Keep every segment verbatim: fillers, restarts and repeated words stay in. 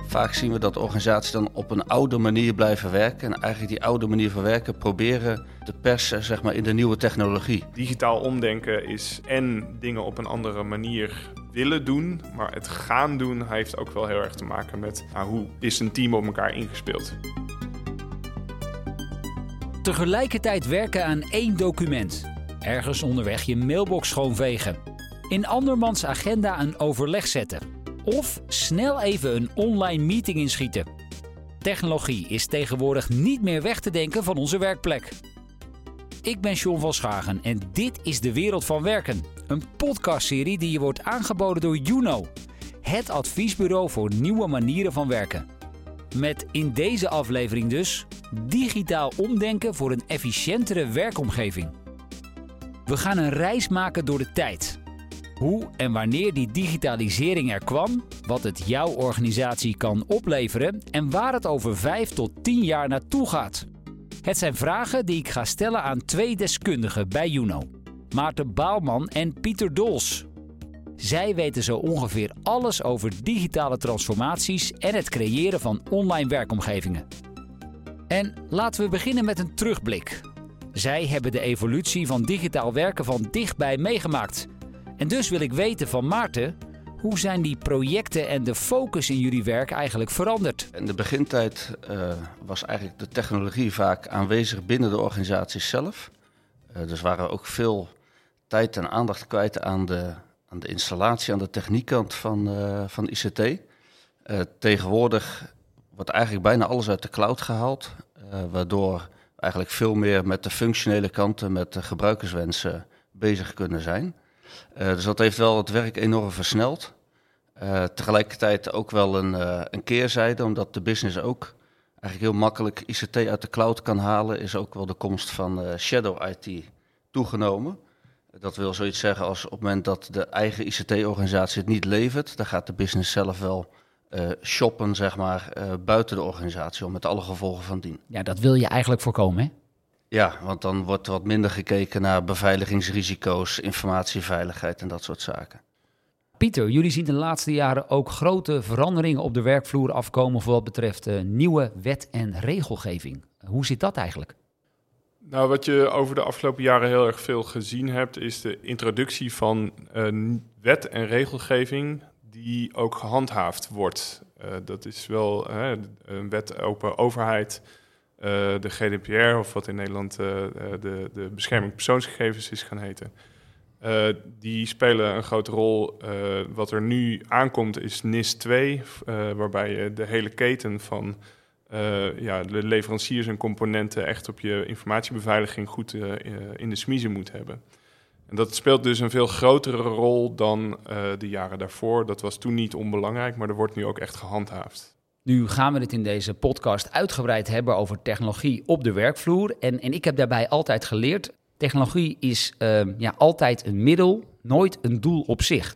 Vaak zien we dat organisaties dan op een oude manier blijven werken en eigenlijk die oude manier van werken proberen te persen, zeg maar, in de nieuwe technologie. Digitaal omdenken is en dingen op een andere manier willen doen, maar het gaan doen heeft ook wel heel erg te maken met nou, hoe is een team op elkaar ingespeeld. Tegelijkertijd werken aan één document. Ergens onderweg je mailbox schoonvegen. In andermans agenda een overleg zetten. Of snel even een online meeting inschieten. Technologie is tegenwoordig niet meer weg te denken van onze werkplek. Ik ben John van Schagen en dit is De Wereld van Werken. Een podcastserie die je wordt aangeboden door Juno. Het adviesbureau voor nieuwe manieren van werken. Met in deze aflevering dus digitaal omdenken voor een efficiëntere werkomgeving. We gaan een reis maken door de tijd. Hoe en wanneer die digitalisering er kwam, wat het jouw organisatie kan opleveren en waar het over vijf tot tien jaar naartoe gaat. Het zijn vragen die ik ga stellen aan twee deskundigen bij Juno. Maarten Baalman en Pieter Dols. Zij weten zo ongeveer alles over digitale transformaties en het creëren van online werkomgevingen. En laten we beginnen met een terugblik. Zij hebben de evolutie van digitaal werken van dichtbij meegemaakt. En dus wil ik weten van Maarten, hoe zijn die projecten en de focus in jullie werk eigenlijk veranderd? In de begintijd uh, was eigenlijk de technologie vaak aanwezig binnen de organisatie zelf. Uh, dus waren er ook veel tijd en aandacht kwijt aan de, aan de installatie, aan de techniekkant van, uh, van I C T. Uh, tegenwoordig wordt eigenlijk bijna alles uit de cloud gehaald, uh, waardoor we eigenlijk veel meer met de functionele kanten, met de gebruikerswensen bezig kunnen zijn. Uh, dus dat heeft wel het werk enorm versneld. Uh, tegelijkertijd ook wel een, uh, een keerzijde, omdat de business ook eigenlijk heel makkelijk I C T uit de cloud kan halen, is ook wel de komst van uh, shadow I T toegenomen. Dat wil zoiets zeggen als op het moment dat de eigen I C T-organisatie het niet levert, dan gaat de business zelf wel uh, shoppen, zeg maar, uh, buiten de organisatie, om met alle gevolgen van dien. Ja, dat wil je eigenlijk voorkomen, hè? Ja, want dan wordt er wat minder gekeken naar beveiligingsrisico's, informatieveiligheid en dat soort zaken. Pieter, jullie zien de laatste jaren ook grote veranderingen op de werkvloer afkomen voor wat betreft uh, nieuwe wet en regelgeving. Hoe zit dat eigenlijk? Nou, wat je over de afgelopen jaren heel erg veel gezien hebt, is de introductie van uh, wet en regelgeving die ook gehandhaafd wordt. Uh, dat is wel uh, een wet open overheid. Uh, de G D P R, of wat in Nederland uh, de, de bescherming persoonsgegevens is gaan heten. Uh, die spelen een grote rol. Uh, wat er nu aankomt is N I S twee, uh, waarbij je de hele keten van uh, ja, de leveranciers en componenten echt op je informatiebeveiliging goed uh, in de smiezen moet hebben. En dat speelt dus een veel grotere rol dan uh, de jaren daarvoor. Dat was toen niet onbelangrijk, maar er wordt nu ook echt gehandhaafd. Nu gaan we het in deze podcast uitgebreid hebben over technologie op de werkvloer. En, en ik heb daarbij altijd geleerd, technologie is uh, ja, altijd een middel, nooit een doel op zich.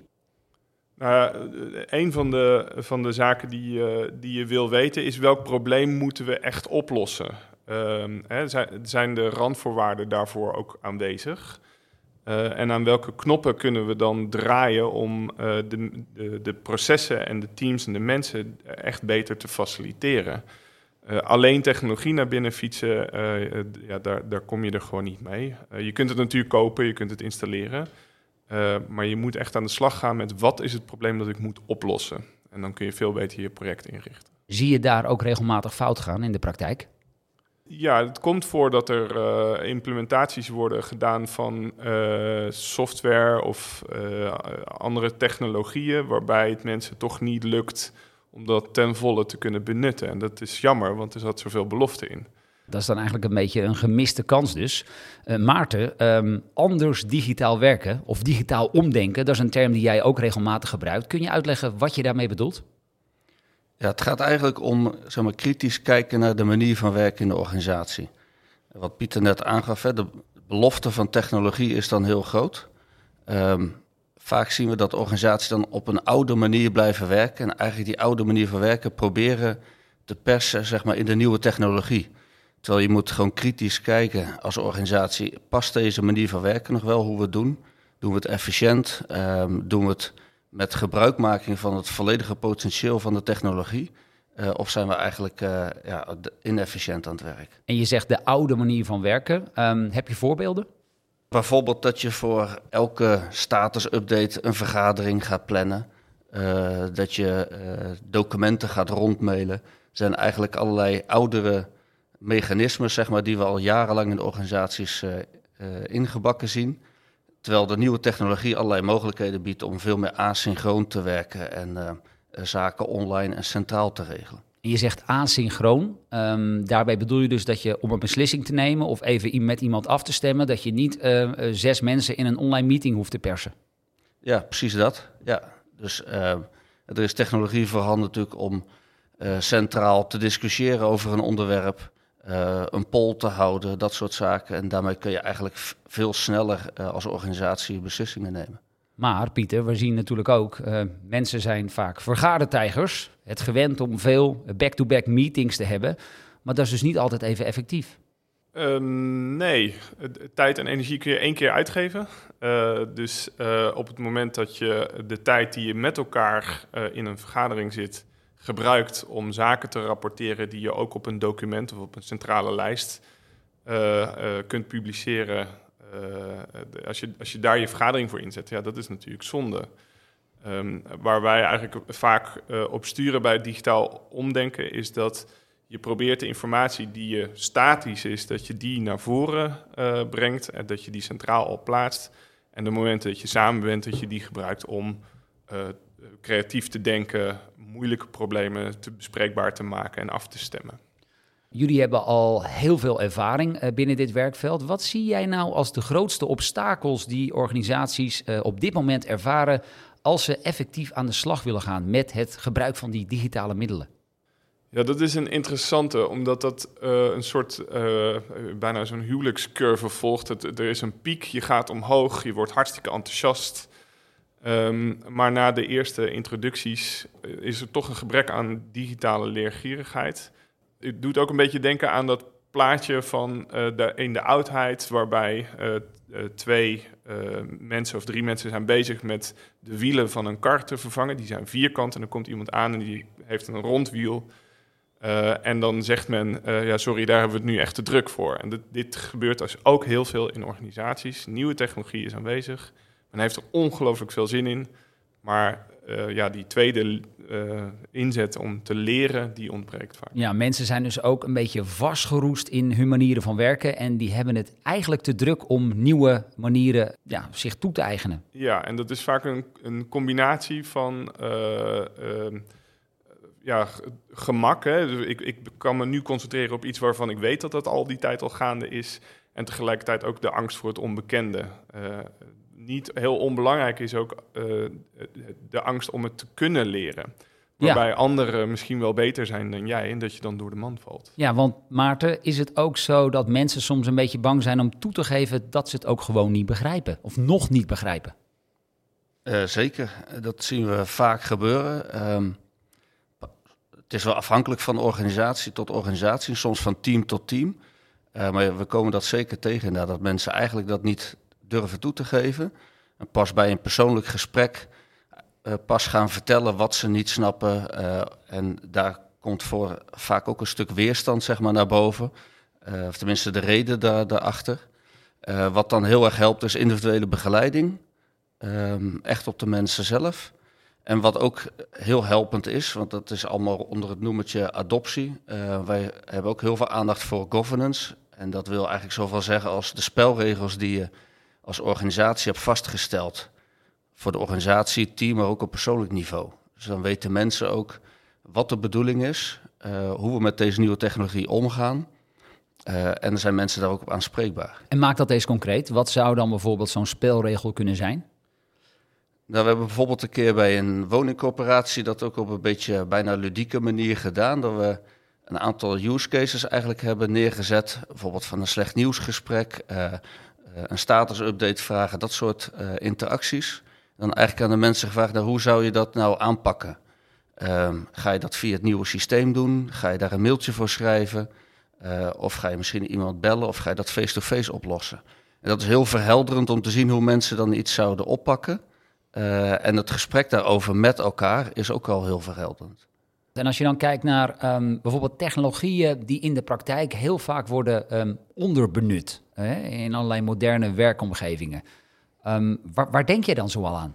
Nou, een van de, van de zaken die, uh, die je wil weten is welk probleem moeten we echt oplossen. Uh, hè, zijn, zijn de randvoorwaarden daarvoor ook aanwezig? Uh, en aan welke knoppen kunnen we dan draaien om uh, de, de, de processen en de teams en de mensen echt beter te faciliteren? Uh, alleen technologie naar binnen fietsen, uh, uh, ja, daar, daar kom je er gewoon niet mee. Uh, je kunt het natuurlijk kopen, je kunt het installeren. Uh, maar je moet echt aan de slag gaan met wat is het probleem dat ik moet oplossen. En dan kun je veel beter je project inrichten. Zie je daar ook regelmatig fout gaan in de praktijk? Ja, het komt voor dat er uh, implementaties worden gedaan van uh, software of uh, andere technologieën, waarbij het mensen toch niet lukt om dat ten volle te kunnen benutten. En dat is jammer, want er zat zoveel belofte in. Dat is dan eigenlijk een beetje een gemiste kans dus. Uh, Maarten, um, anders digitaal werken of digitaal omdenken, dat is een term die jij ook regelmatig gebruikt. Kun je uitleggen wat je daarmee bedoelt? Ja, het gaat eigenlijk om, zeg maar, kritisch kijken naar de manier van werken in de organisatie. Wat Pieter net aangaf, hè, de belofte van technologie is dan heel groot. Um, vaak zien we dat organisaties dan op een oude manier blijven werken en eigenlijk die oude manier van werken proberen te persen, zeg maar, in de nieuwe technologie. Terwijl je moet gewoon kritisch kijken als organisatie, past deze manier van werken nog wel hoe we het doen? Doen we het efficiënt? Um, doen we het met gebruikmaking van het volledige potentieel van de technologie? Uh, of zijn we eigenlijk uh, ja, inefficiënt aan het werk. En je zegt de oude manier van werken. Um, heb je voorbeelden? Bijvoorbeeld dat je voor elke status-update een vergadering gaat plannen. Uh, dat je uh, documenten gaat rondmailen. Er zijn eigenlijk allerlei oudere mechanismen, zeg maar, die we al jarenlang in de organisaties uh, uh, ingebakken zien. Terwijl de nieuwe technologie allerlei mogelijkheden biedt om veel meer asynchroon te werken en uh, zaken online en centraal te regelen. En je zegt asynchroon. Um, daarbij bedoel je dus dat je om een beslissing te nemen of even met iemand af te stemmen, dat je niet uh, uh, zes mensen in een online meeting hoeft te persen. Ja, precies dat. Ja. Dus uh, er is technologie voorhanden natuurlijk om uh, centraal te discussiëren over een onderwerp, uh, een poll te houden, dat soort zaken. En daarmee kun je eigenlijk f- veel sneller uh, als organisatie beslissingen nemen. Maar Pieter, we zien natuurlijk ook, uh, mensen zijn vaak vergadertijgers. Het gewend om veel back-to-back meetings te hebben. Maar dat is dus niet altijd even effectief. Um, nee, tijd en energie kun je één keer uitgeven. Uh, dus uh, op het moment dat je de tijd die je met elkaar uh, in een vergadering zit, gebruikt om zaken te rapporteren die je ook op een document of op een centrale lijst uh, uh, kunt publiceren. Uh, als, je, als je daar je vergadering voor inzet, ja, dat is natuurlijk zonde. Um, waar wij eigenlijk vaak uh, op sturen bij het digitaal omdenken, is dat je probeert de informatie die je statisch is, dat je die naar voren uh, brengt en dat je die centraal al plaatst. En de momenten dat je samen bent, dat je die gebruikt om uh, creatief te denken, moeilijke problemen te bespreekbaar te maken en af te stemmen. Jullie hebben al heel veel ervaring uh, binnen dit werkveld. Wat zie jij nou als de grootste obstakels die organisaties uh, op dit moment ervaren als ze effectief aan de slag willen gaan met het gebruik van die digitale middelen? Ja, dat is een interessante, omdat dat uh, een soort, uh, bijna zo'n huwelijkscurve volgt. Het, er is een piek, je gaat omhoog, je wordt hartstikke enthousiast. Um, maar na de eerste introducties is er toch een gebrek aan digitale leergierigheid. Het doet ook een beetje denken aan dat plaatje van uh, de, in de oudheid, waarbij uh, uh, twee uh, mensen of drie mensen zijn bezig met de wielen van een kar te vervangen. Die zijn vierkant en dan komt iemand aan en die heeft een rond wiel. Uh, en dan zegt men, uh, ja sorry, daar hebben we het nu echt te druk voor. En dit, dit gebeurt dus ook heel veel in organisaties. Nieuwe technologie is aanwezig. Men heeft er ongelooflijk veel zin in. Maar uh, ja, die tweede uh, inzet om te leren, die ontbreekt vaak. Ja, mensen zijn dus ook een beetje vastgeroest in hun manieren van werken. En die hebben het eigenlijk te druk om nieuwe manieren ja, zich toe te eigenen. Ja, en dat is vaak een, een combinatie van Uh, uh, Ja, gemak. Hè. Dus ik, ik kan me nu concentreren op iets waarvan ik weet dat dat al die tijd al gaande is. En tegelijkertijd ook de angst voor het onbekende. Uh, niet heel onbelangrijk is ook uh, de angst om het te kunnen leren. Waarbij ja. anderen misschien wel beter zijn dan jij en dat je dan door de mand valt. Ja, want Maarten, is het ook zo dat mensen soms een beetje bang zijn om toe te geven dat ze het ook gewoon niet begrijpen? Of nog niet begrijpen? Uh, zeker, dat zien we vaak gebeuren. Um, Het is wel afhankelijk van organisatie tot organisatie, soms van team tot team. Uh, maar we komen dat zeker tegen, inderdaad, dat mensen eigenlijk dat niet durven toe te geven. En pas bij een persoonlijk gesprek uh, pas gaan vertellen wat ze niet snappen. Uh, en daar komt voor vaak ook een stuk weerstand, zeg maar, naar boven. Uh, of tenminste de reden daar, daarachter. Uh, wat dan heel erg helpt is individuele begeleiding. Um, echt op de mensen zelf. En wat ook heel helpend is, want dat is allemaal onder het noemertje adoptie. Uh, wij hebben ook heel veel aandacht voor governance. En dat wil eigenlijk zoveel zeggen als de spelregels die je als organisatie hebt vastgesteld. Voor de organisatie, team, maar ook op persoonlijk niveau. Dus dan weten mensen ook wat de bedoeling is, uh, hoe we met deze nieuwe technologie omgaan. Uh, en dan zijn mensen daar ook op aanspreekbaar. En maak dat eens concreet. Wat zou dan bijvoorbeeld zo'n spelregel kunnen zijn? Nou, we hebben bijvoorbeeld een keer bij een woningcorporatie dat ook op een beetje bijna ludieke manier gedaan. Dat we een aantal use cases eigenlijk hebben neergezet. Bijvoorbeeld van een slecht nieuwsgesprek, uh, uh, een status-update vragen, dat soort uh, interacties. Dan eigenlijk aan de mensen gevraagd, nou, hoe zou je dat nou aanpakken? Um, ga je dat via het nieuwe systeem doen? Ga je daar een mailtje voor schrijven? Uh, of ga je misschien iemand bellen of ga je dat face-to-face oplossen? En dat is heel verhelderend om te zien hoe mensen dan iets zouden oppakken. Uh, en het gesprek daarover met elkaar is ook al heel verhelderend. En als je dan kijkt naar um, bijvoorbeeld technologieën die in de praktijk heel vaak worden um, onderbenut, hè, in allerlei moderne werkomgevingen. Um, waar, waar denk je dan zoal aan?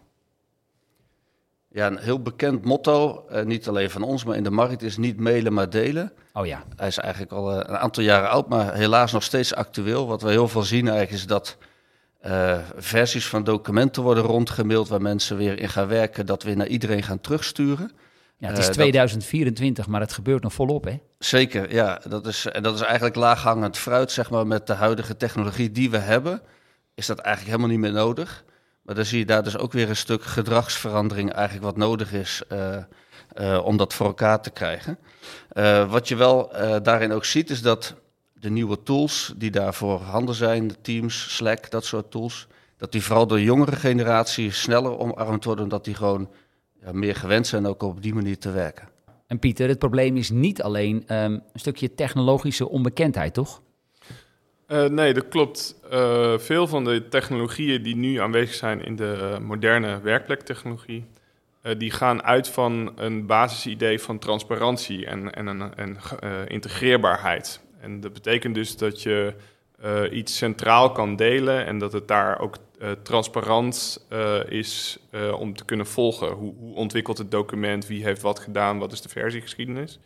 Ja, een heel bekend motto, uh, niet alleen van ons, maar in de markt is niet mailen, maar delen. Oh ja. Hij is eigenlijk al uh, een aantal jaren oud, maar helaas nog steeds actueel. Wat we heel veel zien eigenlijk is dat uh, versies van documenten worden rondgemaild waar mensen weer in gaan werken, dat we naar iedereen gaan terugsturen. Ja, het is uh, tweeduizend vierentwintig, dat... maar het gebeurt nog volop, hè? Zeker, ja. Dat is, en dat is eigenlijk laaghangend fruit, zeg maar, met de huidige technologie die we hebben. Is dat eigenlijk helemaal niet meer nodig. Maar dan zie je daar dus ook weer een stuk gedragsverandering eigenlijk wat nodig is uh, uh, om dat voor elkaar te krijgen. Uh, wat je wel uh, daarin ook ziet is dat de nieuwe tools die daarvoor handen zijn, Teams, Slack, dat soort tools, dat die vooral door de jongere generatie sneller omarmd worden, omdat die gewoon ja, meer gewend zijn ook op die manier te werken. En Pieter, het probleem is niet alleen um, een stukje technologische onbekendheid, toch? Uh, nee, dat klopt. Uh, veel van de technologieën die nu aanwezig zijn in de uh, moderne werkplektechnologie, uh, die gaan uit van een basisidee van transparantie en, en, en, en uh, integreerbaarheid. En dat betekent dus dat je uh, iets centraal kan delen en dat het daar ook uh, transparant uh, is uh, om te kunnen volgen. Hoe, hoe ontwikkelt het document, wie heeft wat gedaan, wat is de versiegeschiedenis?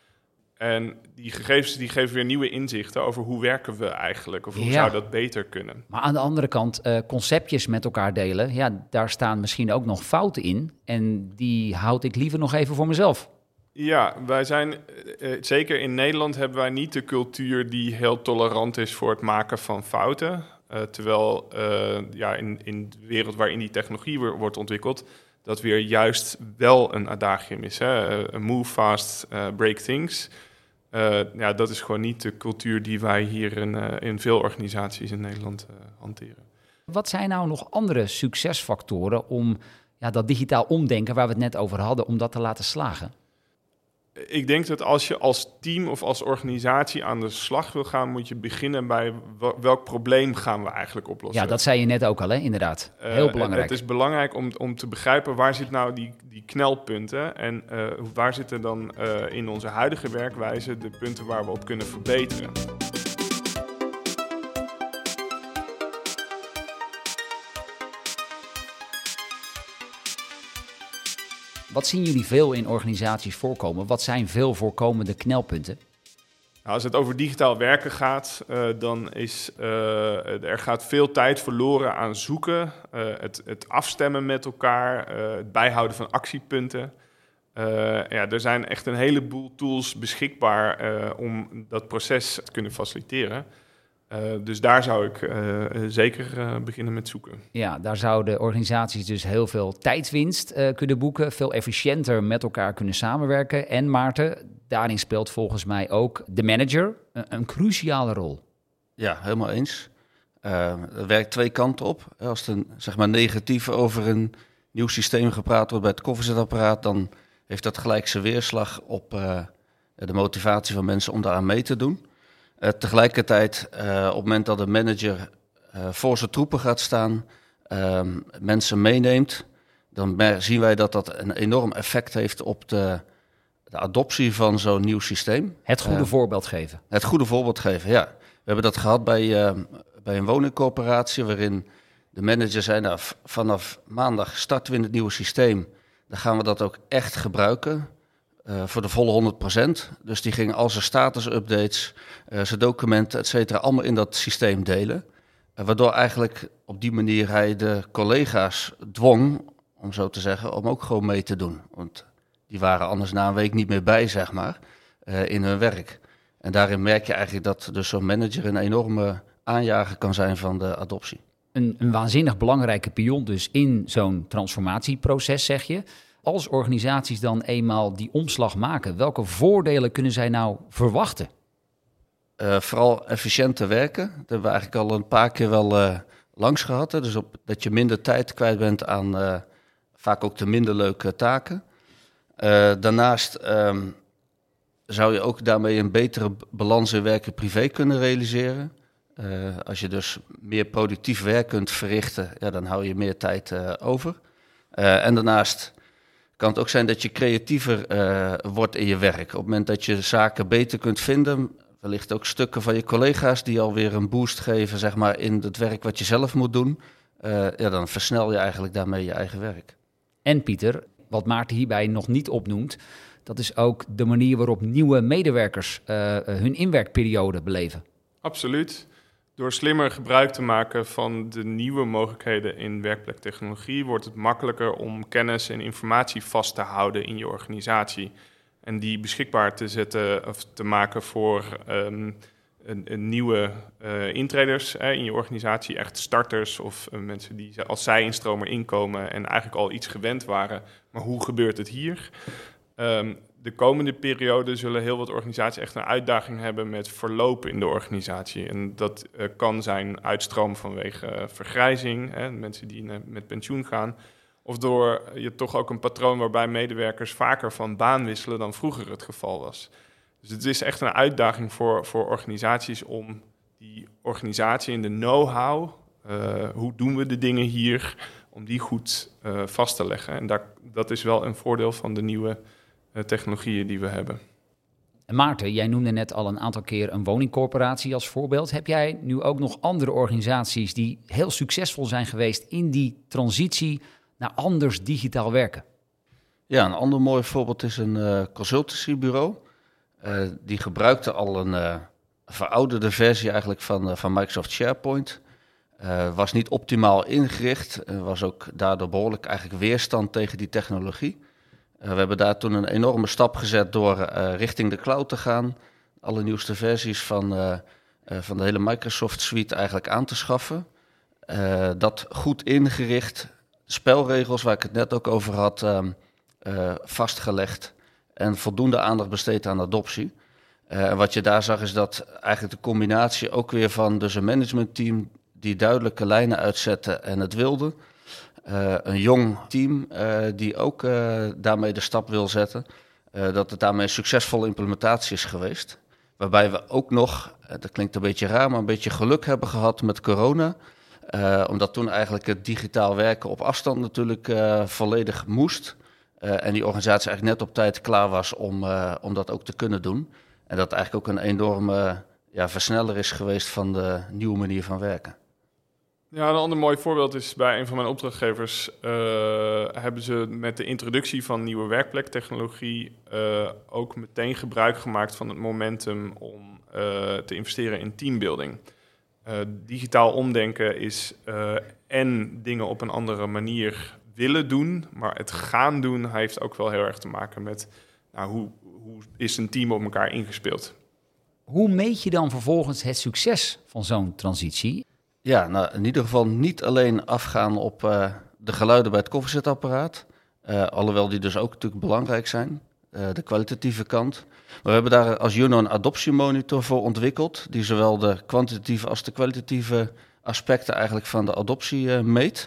En die gegevens die geven weer nieuwe inzichten over hoe werken we eigenlijk, of hoe ja. zou dat beter kunnen. Maar aan de andere kant, uh, conceptjes met elkaar delen, ja, daar staan misschien ook nog fouten in. En die houd ik liever nog even voor mezelf. Ja, wij zijn, uh, zeker in Nederland hebben wij niet de cultuur die heel tolerant is voor het maken van fouten. Uh, terwijl uh, ja, in, in de wereld waarin die technologie wordt ontwikkeld, dat weer juist wel een adagium is. Hè? Uh, move fast, uh, break things. Uh, ja, dat is gewoon niet de cultuur die wij hier in, uh, in veel organisaties in Nederland uh, hanteren. Wat zijn nou nog andere succesfactoren om ja, dat digitaal omdenken waar we het net over hadden, om dat te laten slagen? Ik denk dat als je als team of als organisatie aan de slag wil gaan, moet je beginnen bij welk probleem gaan we eigenlijk oplossen. Ja, dat zei je net ook al, hè? Inderdaad. Heel uh, belangrijk. Het is belangrijk om, om te begrijpen waar zit nou die, die knelpunten en uh, waar zitten dan uh, in onze huidige werkwijze de punten waar we op kunnen verbeteren. Wat zien jullie veel in organisaties voorkomen? Wat zijn veel voorkomende knelpunten? Nou, als het over digitaal werken gaat, uh, dan is uh, er gaat veel tijd verloren aan zoeken, uh, het, het afstemmen met elkaar, uh, het bijhouden van actiepunten. Uh, ja, er zijn echt een heleboel tools beschikbaar uh, om dat proces te kunnen faciliteren. Uh, dus daar zou ik uh, zeker uh, beginnen met zoeken. Ja, daar zouden organisaties dus heel veel tijdwinst uh, kunnen boeken, veel efficiënter met elkaar kunnen samenwerken. En Maarten, daarin speelt volgens mij ook de manager een, een cruciale rol. Ja, helemaal eens. Uh, er werkt twee kanten op. Als er zeg maar negatief over een nieuw systeem gepraat wordt bij het koffiezetapparaat, dan heeft dat gelijk zijn weerslag op uh, de motivatie van mensen om daaraan mee te doen. Uh, tegelijkertijd, uh, op het moment dat de manager uh, voor zijn troepen gaat staan, uh, mensen meeneemt, dan zien wij dat dat een enorm effect heeft op de, de adoptie van zo'n nieuw systeem. Het goede uh, voorbeeld geven. Het goede voorbeeld geven, ja. We hebben dat gehad bij, uh, bij een woningcorporatie, waarin de manager zei, nou, v- vanaf maandag starten we in het nieuwe systeem. Dan gaan we dat ook echt gebruiken. Uh, voor de volle honderd procent. Dus die ging al zijn status-updates, uh, zijn documenten, et cetera, allemaal in dat systeem delen. Uh, waardoor eigenlijk op die manier hij de collega's dwong, om zo te zeggen, om ook gewoon mee te doen. Want die waren anders na een week niet meer bij, zeg maar, uh, in hun werk. En daarin merk je eigenlijk dat dus zo'n manager een enorme aanjager kan zijn van de adoptie. Een, een waanzinnig belangrijke pion dus in zo'n transformatieproces, zeg je. Als organisaties dan eenmaal die omslag maken, welke voordelen kunnen zij nou verwachten? Uh, vooral efficiënter werken. Dat hebben we eigenlijk al een paar keer wel uh, langs gehad. Hè. Dus op, dat je minder tijd kwijt bent aan uh, vaak ook de minder leuke taken. Uh, daarnaast um, zou je ook daarmee een betere balans in werk en privé kunnen realiseren. Uh, als je dus meer productief werk kunt verrichten, ja, dan hou je meer tijd uh, over. Uh, en daarnaast kan het ook zijn dat je creatiever uh, wordt in je werk. Op het moment dat je zaken beter kunt vinden, wellicht ook stukken van je collega's die alweer een boost geven, zeg maar, in het werk wat je zelf moet doen. Uh, ja, dan versnel je eigenlijk daarmee je eigen werk. En Pieter, wat Maarten hierbij nog niet opnoemt, dat is ook de manier waarop nieuwe medewerkers uh, hun inwerkperiode beleven. Absoluut. Door slimmer gebruik te maken van de nieuwe mogelijkheden in werkplektechnologie wordt het makkelijker om kennis en informatie vast te houden in je organisatie. En die beschikbaar te zetten of te maken voor um, een, een nieuwe uh, intreders uh, in je organisatie, echt starters of uh, mensen die als zij-instromer inkomen en eigenlijk al iets gewend waren. Maar hoe gebeurt het hier? Um, de komende periode zullen heel wat organisaties echt een uitdaging hebben met verlopen in de organisatie. En dat uh, kan zijn uitstroom vanwege uh, vergrijzing, hè, mensen die uh, met pensioen gaan. Of door je toch ook een patroon waarbij medewerkers vaker van baan wisselen dan vroeger het geval was. Dus het is echt een uitdaging voor, voor organisaties om die organisatie en de know-how, uh, hoe doen we de dingen hier, om die goed uh, vast te leggen. En daar, dat is wel een voordeel van de nieuwe uh, technologieën die we hebben. En Maarten, jij noemde net al een aantal keer een woningcorporatie als voorbeeld. Heb jij nu ook nog andere organisaties die heel succesvol zijn geweest in die transitie naar anders digitaal werken? Ja, een ander mooi voorbeeld is een uh, consultancybureau. Uh, die gebruikte al een uh, verouderde versie eigenlijk van, uh, van Microsoft SharePoint. Uh, was niet optimaal ingericht. Er uh, was ook daardoor behoorlijk eigenlijk weerstand tegen die technologie. Uh, we hebben daar toen een enorme stap gezet door uh, richting de cloud te gaan. Alle nieuwste versies van, uh, uh, van de hele Microsoft suite eigenlijk aan te schaffen. Uh, dat goed ingericht. Spelregels, waar ik het net ook over had, uh, uh, vastgelegd. En voldoende aandacht besteed aan adoptie. Uh, en wat je daar zag is dat eigenlijk de combinatie ook weer van dus een managementteam die duidelijke lijnen uitzette en het wilde. Uh, een jong team uh, die ook uh, daarmee de stap wil zetten. Uh, dat het daarmee een succesvolle implementatie is geweest. Waarbij we ook nog, uh, dat klinkt een beetje raar, maar een beetje geluk hebben gehad met corona. Uh, omdat toen eigenlijk het digitaal werken op afstand natuurlijk uh, volledig moest. Uh, en die organisatie eigenlijk net op tijd klaar was om, uh, om dat ook te kunnen doen. En dat eigenlijk ook een enorme uh, ja, versneller is geweest van de nieuwe manier van werken. Ja, een ander mooi voorbeeld is bij een van mijn opdrachtgevers uh, hebben ze met de introductie van nieuwe werkplektechnologie uh, ook meteen gebruik gemaakt van het momentum om uh, te investeren in teambuilding. Uh, digitaal omdenken is uh, en dingen op een andere manier willen doen, maar het gaan doen heeft ook wel heel erg te maken met nou, hoe, hoe is een team op elkaar ingespeeld. Hoe meet je dan vervolgens het succes van zo'n transitie? Ja, nou in ieder geval niet alleen afgaan op uh, de geluiden bij het koffiezetapparaat, uh, alhoewel die dus ook natuurlijk belangrijk zijn, uh, de kwalitatieve kant. Maar we hebben daar als Juno een adoptiemonitor voor ontwikkeld, die zowel de kwantitatieve als de kwalitatieve aspecten eigenlijk van de adoptie uh, meet.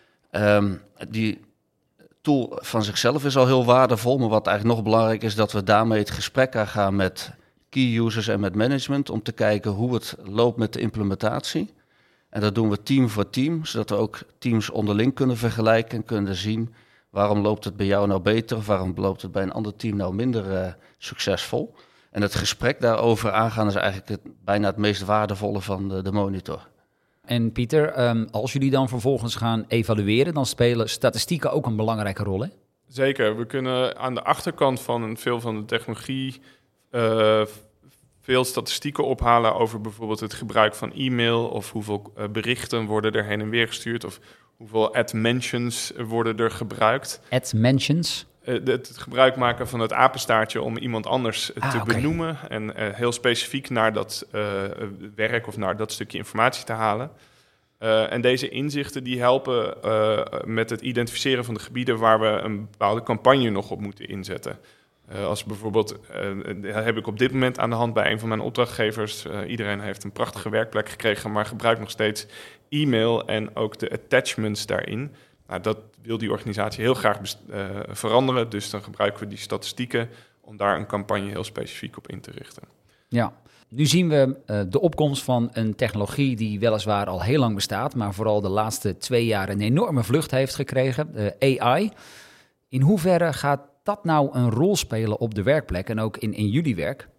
Um, die tool van zichzelf is al heel waardevol, maar wat eigenlijk nog belangrijk is, dat we daarmee het gesprek aangaan met key users en met management om te kijken hoe het loopt met de implementatie. En dat doen we team voor team, zodat we ook teams onderling kunnen vergelijken en kunnen zien waarom loopt het bij jou nou beter of waarom loopt het bij een ander team nou minder uh, succesvol. En het gesprek daarover aangaan is eigenlijk het, bijna het meest waardevolle van de, de monitor. En Pieter, um, als jullie dan vervolgens gaan evalueren, dan spelen statistieken ook een belangrijke rol, hè? Zeker, we kunnen aan de achterkant van veel van de technologie uh, veel statistieken ophalen over bijvoorbeeld het gebruik van e-mail of hoeveel uh, berichten worden er heen en weer gestuurd of hoeveel ad mentions worden er gebruikt. Ad mentions? Uh, het, het gebruik maken van het apenstaartje om iemand anders uh, ah, te okay. benoemen en uh, heel specifiek naar dat uh, werk of naar dat stukje informatie te halen. Uh, en deze inzichten die helpen uh, met het identificeren van de gebieden waar we een bepaalde campagne nog op moeten inzetten. Uh, als bijvoorbeeld, uh, heb ik op dit moment aan de hand bij een van mijn opdrachtgevers. Uh, iedereen heeft een prachtige werkplek gekregen, maar gebruikt nog steeds e-mail en ook de attachments daarin. Nou, dat wil die organisatie heel graag best- uh, veranderen, dus dan gebruiken we die statistieken om daar een campagne heel specifiek op in te richten. Ja. Nu zien we uh, de opkomst van een technologie die weliswaar al heel lang bestaat, maar vooral de laatste twee jaar een enorme vlucht heeft gekregen, uh, A I. In hoeverre gaat dat nou een rol spelen op de werkplek en ook in, in jullie werk?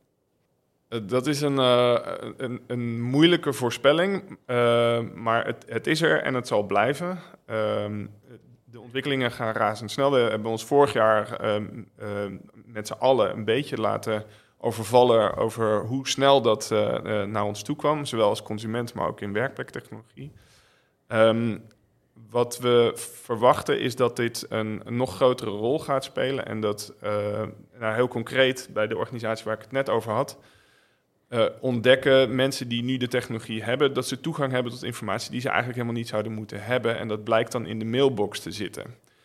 Dat is een, uh, een, een moeilijke voorspelling, uh, maar het, het is er en het zal blijven. Uh, de ontwikkelingen gaan razendsnel. We hebben ons vorig jaar uh, uh, met z'n allen een beetje laten overvallen over hoe snel dat uh, uh, naar ons toe kwam, zowel als consument, maar ook in werkplektechnologie. Um, wat we verwachten is dat dit een, een nog grotere rol gaat spelen en dat, uh, nou heel concreet bij de organisatie waar ik het net over had, Uh, ontdekken mensen die nu de technologie hebben, dat ze toegang hebben tot informatie die ze eigenlijk helemaal niet zouden moeten hebben. En dat blijkt dan in de mailbox te zitten.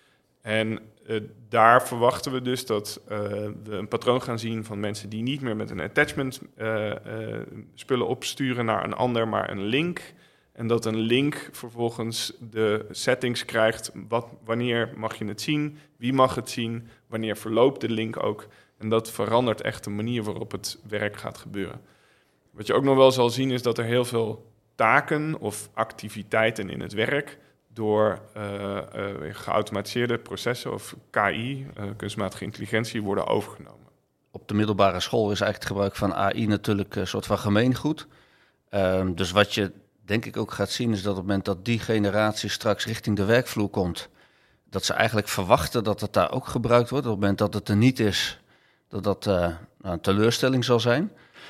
En uh, daar verwachten we dus dat uh, we een patroon gaan zien van mensen die niet meer met een attachment uh, uh, spullen opsturen naar een ander, maar een link. En dat een link vervolgens de settings krijgt. Wat, wanneer mag je het zien? Wie mag het zien? Wanneer verloopt de link ook? En dat verandert echt de manier waarop het werk gaat gebeuren. Wat je ook nog wel zal zien is dat er heel veel taken of activiteiten in het werk door uh, uh, geautomatiseerde processen of K I, uh, kunstmatige intelligentie, worden overgenomen. Op de middelbare school is eigenlijk het gebruik van A I natuurlijk een soort van gemeengoed. Uh, dus wat je denk ik ook gaat zien is dat op het moment dat die generatie straks richting de werkvloer komt, dat ze eigenlijk verwachten dat het daar ook gebruikt wordt. Op het moment dat het er niet is, dat dat uh, nou, een teleurstelling zal zijn.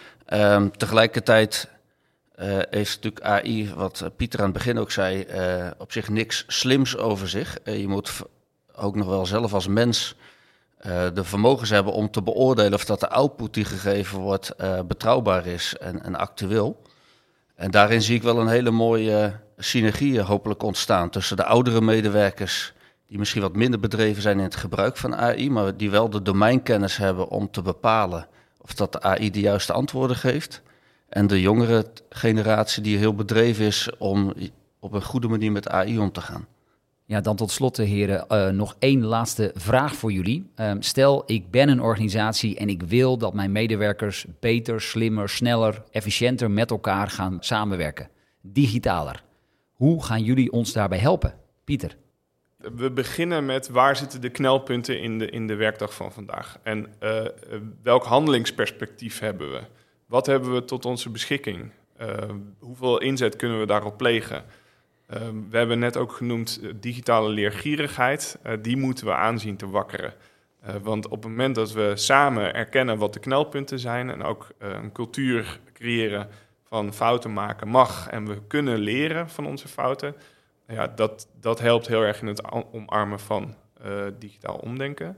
Um, tegelijkertijd uh, heeft natuurlijk A I, wat Pieter aan het begin ook zei, uh, op zich niks slims over zich. Uh, je moet v- ook nog wel zelf als mens uh, de vermogens hebben om te beoordelen of dat de output die gegeven wordt uh, betrouwbaar is en, en actueel. En daarin zie ik wel een hele mooie synergie hopelijk ontstaan tussen de oudere medewerkers die misschien wat minder bedreven zijn in het gebruik van A I, maar die wel de domeinkennis hebben om te bepalen of dat de A I de juiste antwoorden geeft. En de jongere generatie die heel bedreven is om op een goede manier met A I om te gaan. Ja, dan tot slot, heren, uh, nog één laatste vraag voor jullie. Uh, stel, ik ben een organisatie en ik wil dat mijn medewerkers beter, slimmer, sneller, efficiënter met elkaar gaan samenwerken. Digitaler. Hoe gaan jullie ons daarbij helpen? Pieter? We beginnen met waar zitten de knelpunten in de, in de werkdag van vandaag. En uh, welk handelingsperspectief hebben we? Wat hebben we tot onze beschikking? Uh, hoeveel inzet kunnen we daarop plegen? Uh, we hebben net ook genoemd uh, digitale leergierigheid. Uh, die moeten we aanzien te wakkeren. Uh, want op het moment dat we samen erkennen wat de knelpunten zijn en ook uh, een cultuur creëren van fouten maken mag en we kunnen leren van onze fouten, ja, dat, dat helpt heel erg in het omarmen van uh, digitaal omdenken.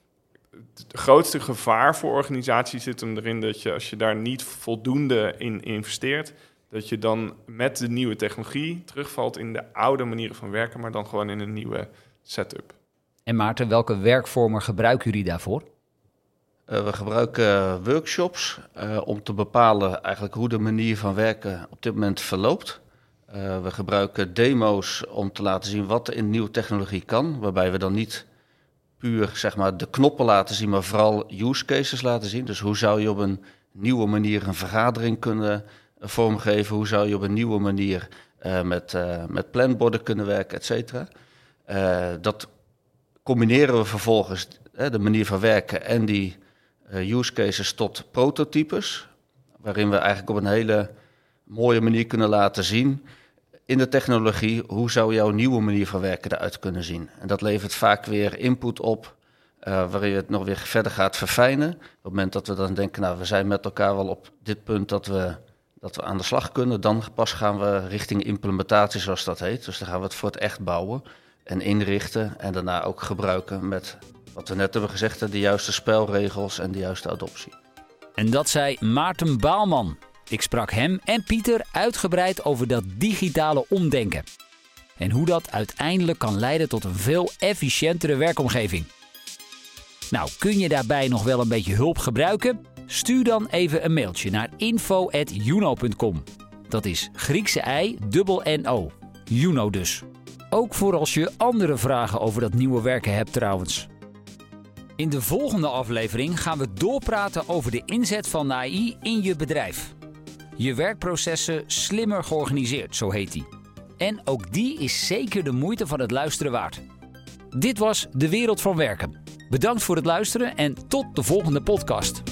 Het grootste gevaar voor organisaties zit hem erin dat je, als je daar niet voldoende in investeert, dat je dan met de nieuwe technologie terugvalt in de oude manieren van werken, maar dan gewoon in een nieuwe setup. En Maarten, welke werkvormen gebruiken jullie daarvoor? Uh, we gebruiken workshops uh, om te bepalen eigenlijk hoe de manier van werken op dit moment verloopt. Uh, we gebruiken demo's om te laten zien wat er in nieuwe technologie kan, waarbij we dan niet puur zeg maar, de knoppen laten zien, maar vooral use cases laten zien. Dus hoe zou je op een nieuwe manier een vergadering kunnen uh, vormgeven? Hoe zou je op een nieuwe manier uh, met, uh, met planborden kunnen werken, et cetera. Uh, dat combineren we vervolgens, uh, de manier van werken en die uh, use cases tot prototypes, waarin we eigenlijk op een hele mooie manier kunnen laten zien in de technologie, hoe zou jouw nieuwe manier van werken eruit kunnen zien? En dat levert vaak weer input op, uh, waarin je het nog weer verder gaat verfijnen. Op het moment dat we dan denken, nou, we zijn met elkaar wel op dit punt dat we, dat we aan de slag kunnen, dan pas gaan we richting implementatie, zoals dat heet. Dus dan gaan we het voor het echt bouwen en inrichten en daarna ook gebruiken met, wat we net hebben gezegd, de juiste spelregels en de juiste adoptie. En dat zei Maarten Baalman. Ik sprak hem en Pieter uitgebreid over dat digitale omdenken. En hoe dat uiteindelijk kan leiden tot een veel efficiëntere werkomgeving. Nou, kun je daarbij nog wel een beetje hulp gebruiken? Stuur dan even een mailtje naar info at juno punt com. Dat is Griekse I, dubbel N O. Juno dus. Ook voor als je andere vragen over dat nieuwe werken hebt trouwens. In de volgende aflevering gaan we doorpraten over de inzet van A I in je bedrijf. Je werkprocessen slimmer georganiseerd, zo heet die. En ook die is zeker de moeite van het luisteren waard. Dit was De Wereld van Werken. Bedankt voor het luisteren en tot de volgende podcast.